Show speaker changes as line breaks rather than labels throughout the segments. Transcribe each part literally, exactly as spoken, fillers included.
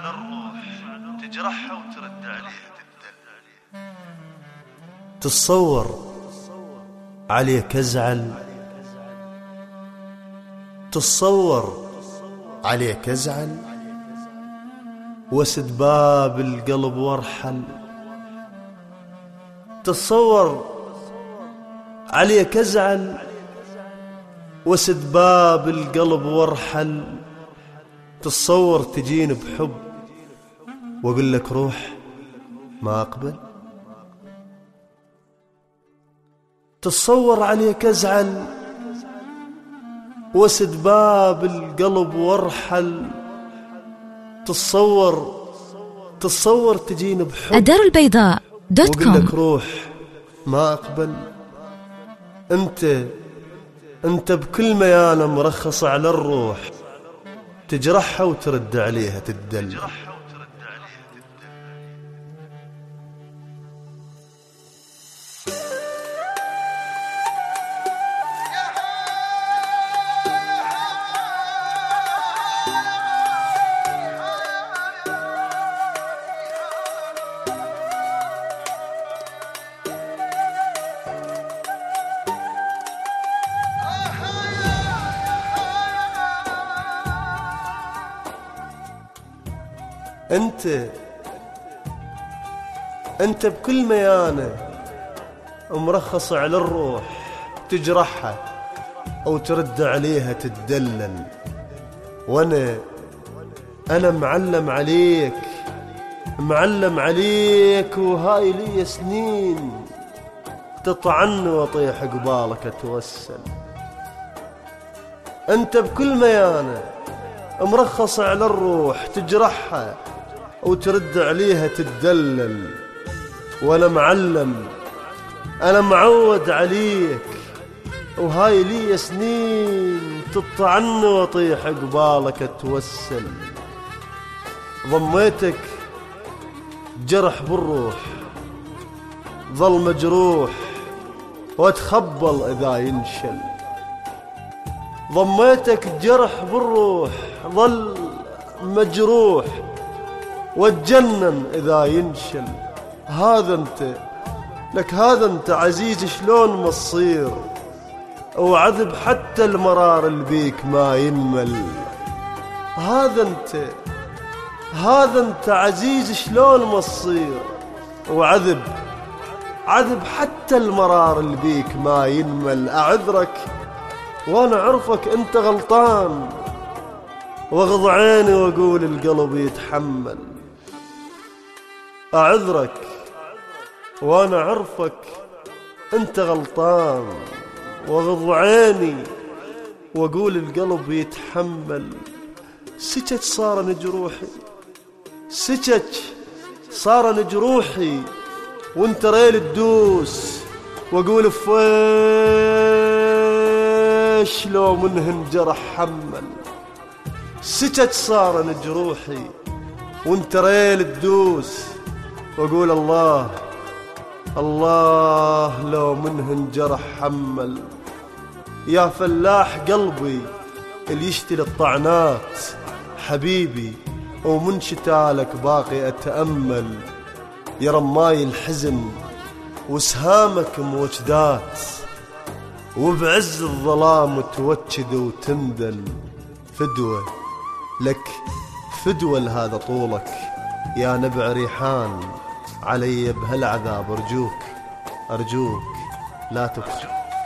على الروح تجرحها وترد عليها تدل.
تتصور عليك أزعل، تتصور عليك أزعل واسد باب القلب وارحل. تتصور عليك أزعل واسد باب القلب وارحل. تتصور تجين بحب واقول لك روح ما أقبل. تتصور عليك أزعل واسد باب القلب وارحل. تتصور تتصور تجين بحب
الدار البيضاء دوت كوم
واقول لك روح ما أقبل. أنت أنت بكل ميانة مرخص على الروح تجرحها وترد عليها تدل. أنت أنت بكل ميانة مرخص على الروح تجرحها أو ترد عليها تدلل. وأنا أنا معلم عليك معلم عليك وهاي لي سنين تطعني وأطيح قبالك أتوسل. أنت بكل ميانة مرخص على الروح تجرحها وترد عليها تدلل. وانا معلم انا معود عليك وهاي لي سنين تطعني واطيح قبالك اتوسل. ضميتك جرح بالروح ظل مجروح واتخبل اذا ينشل. ضميتك جرح بالروح ظل مجروح واتجنن إذا ينشل. هذا أنت لك هذا أنت عزيز شلون ما تصير وعذب حتى المرار اللي بيك ما ينمل. هذا أنت هذا أنت عزيز شلون ما تصير وعذب عذب حتى المرار اللي بيك ما ينمل. أعذرك وانا اعرفك انت غلطان واغض عيني واقول القلب يتحمل. اعذرك وانا اعرفك انت غلطان واغض عيني واقول القلب يتحمل. سكت صار جروحي سكت صار جروحي وانت ريل تدوس واقول فويش لو منهن جرح حمل. سكت صار جروحي وانت ريل تدوس واقول الله الله لو منهن جرح حمل. يا فلاح قلبي اللي يشتري الطعنات حبيبي ومن شتالك باقي أتأمل. يا رماي الحزن وسهامك موجدات وبعز الظلام توجد وتندل. فدوة لك فدوة لهذا طولك يا نبع ريحان علي بهالعذاب. أرجوك أرجوك لا تبكي.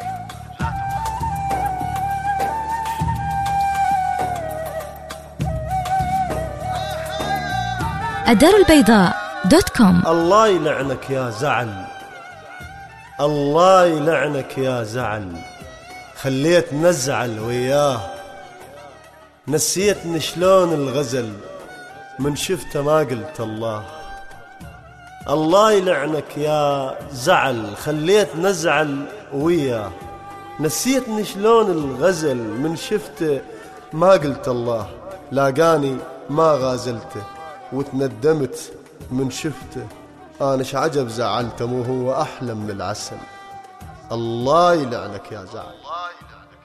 الدار البيضاء دوت كوم.
الله يلعنك يا زعل الله يلعنك يا زعل. خليت نزعل وياه نسيتني شلون الغزل من شفته ما قلت الله. الله يلعنك يا زعل خليت نزعل وياه نسيتني شلون الغزل من شفته ما قلت الله. لاقاني ما غازلته وتندمت من شفته. أنا شعجب زعلته مو هو أحلى من العسل. الله يلعنك يا زعل.